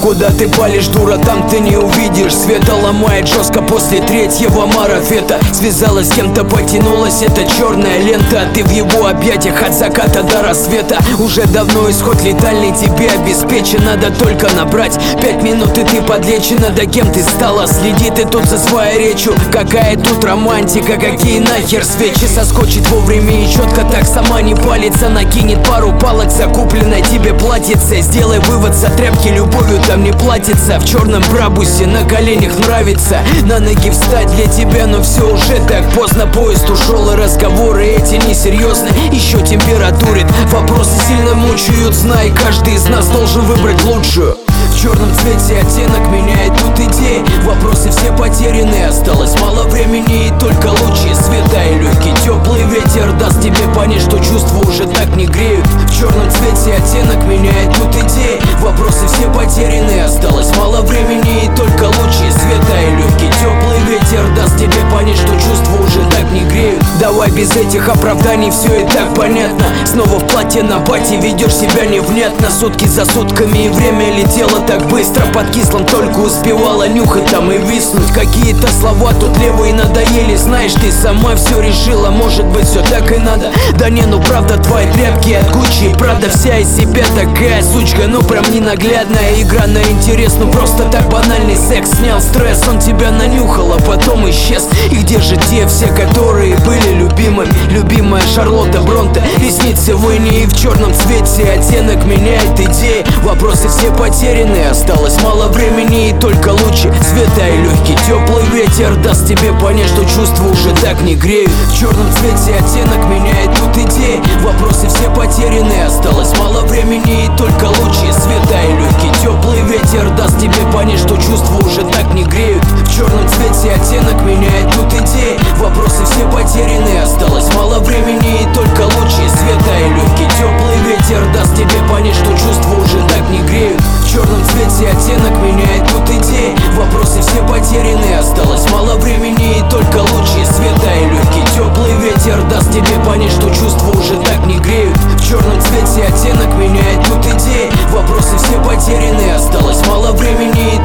куда ты палишь, дура, там ты не увидишь света. Ломает жестко после третьего марафета. Связалась с кем-то, потянулась эта черная лента. Ты в его объятиях от заката до рассвета. Уже давно исход летальный тебе обеспечен. Надо только набрать 5 минут и ты подлечена. Да кем ты стала, следи ты тут за своей речью. Какая тут романтика, какие нахер свечи. Соскочит вовремя и четко так сама не палится. Накинет пару палок за купленной тебе платьице. Сделай вывод, за тряпки любовью там не платится. В черном брабусе на коленях нравится. На ноги встать для тебя, но все уже так поздно. Поезд ушел и разговоры эти несерьезны. Еще температурит, вопросы сильно мучают. Знай, каждый из нас должен выбрать лучшую. В черном цвете оттенок меняет тут идеи. Вопросы все потеряны, осталось мало времени. И только лучи света и легкий теплый ветер даст тебе понять, что чувства уже так не греют. В черном цвете оттенок меняет тут идеи. Вопросы все потеряны, осталось мало времени. И только лучи света и легкий теплый ветер даст тебе понять, что чувства уже так не греют. Давай без этих оправданий, все и так понятно. Снова в платье на бате, ведешь себя невнятно. Сутки за сутками и время летело так быстро. Под кислым только успевала нюхать там и виснуть. Какие-то слова тут левые надоели. Знаешь, ты сама все решила, может быть все так и надо. Да не, ну правда твои тряпки от Гуччи. Правда вся из себя такая сучка, ну прям ненаглядная игра на интерес. Ну просто так банальный секс снял стресс. Он тебя нанюхал, а потом исчез. И где же те все, которые были любимыми? Любимая Шарлотта Бронте, ресницы в ине и в черном цвете оттенок меняет идеи. Вопросы все потеряны, осталось мало времени. И только лучи света и легкий теплый ветер даст тебе понять, что чувства уже так не греют. В черном цвете оттенок меняет тут идеи. Вопросы все потеряны, осталось мало времени. И только лучи света и легкий теплый ветер даст тебе понять, что чувства уже так не греют. В черном цвете оттенок меняет тут идеи. Вопросы все потеряны, осталось мало времени. И только лучи света и легкий теплый ветер даст тебе понять, что чувства уже так не греют. В черном цвете оттенок меняет тут идеи. Вопросы все потеряны, осталось мало времени. И только лучи света и легкий теплый ветер даст тебе понять, что чувства уже так не греют. В черном цвете оттенок меняет тут идеи. Вопросы все потеряны, осталось мало времени.